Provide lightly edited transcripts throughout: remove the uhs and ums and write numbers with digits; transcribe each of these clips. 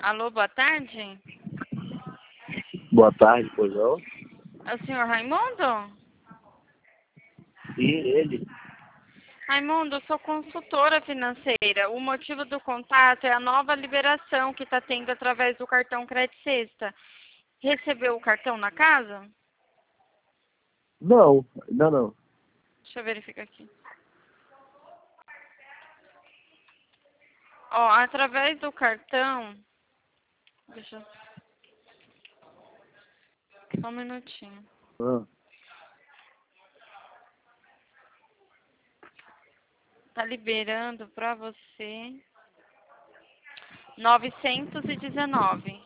Alô, boa tarde. Boa tarde, pois não? É o senhor Raimundo? Sim, ele. Raimundo, eu sou consultora financeira. O motivo do contato é a nova liberação que está tendo através do cartão Crédito Sexta. Recebeu o cartão na casa? Não, ainda não. Deixa eu verificar aqui. Ó, através do cartão... Deixa eu... Só um minutinho. Ah, Tá liberando para você 919.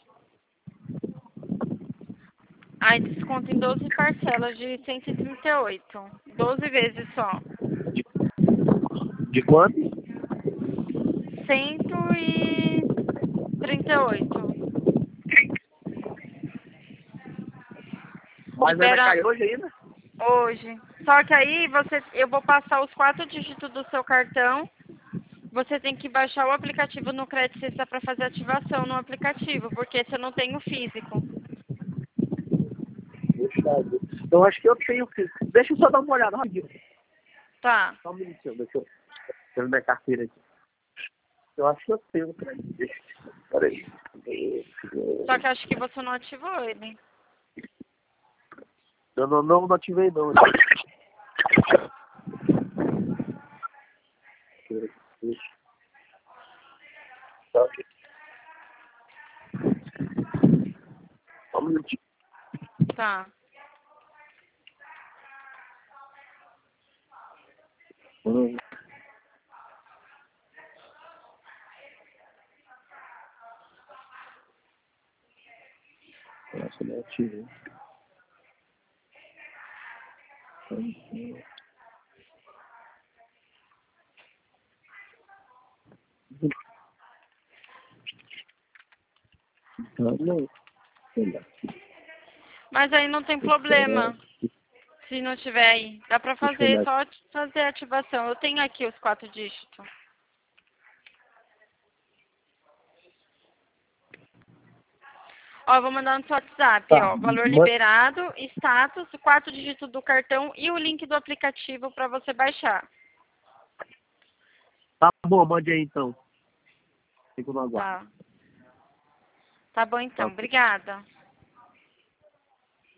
Aí desconto em 12 parcelas de 138. 12 vezes só. de quanto? 138. Mas vai Libera cair hoje ainda? hoje. Só que aí eu vou passar os 4 dígitos do seu cartão. Você tem que baixar o aplicativo no Crédito Sexta para fazer ativação no aplicativo, porque você não tem o físico. Puxa, eu acho que eu tenho. Deixa eu só dar uma olhada rapidinho. Tá. Só um minutinho, deixa eu ver minha carteira aqui. Eu acho que eu tenho, cara. Peraí. Só que acho que você não ativou ele. Eu não ativei, não. Tá aqui. Só um minutinho. Tá. Nossa, não ativei. Não, sei lá. Mas aí não tem problema. Se não tiver aí. Dá pra Deixa eu fazer, olhar. só fazer a ativação. Eu tenho aqui os 4 dígitos. Ó, eu vou mandar no seu WhatsApp, Tá, ó. Valor liberado, status, 4 dígitos do cartão e o link do aplicativo pra você baixar. tá bom, mande aí então. Fico no aguardo. Tá. Tá bom então. Tá. Obrigada.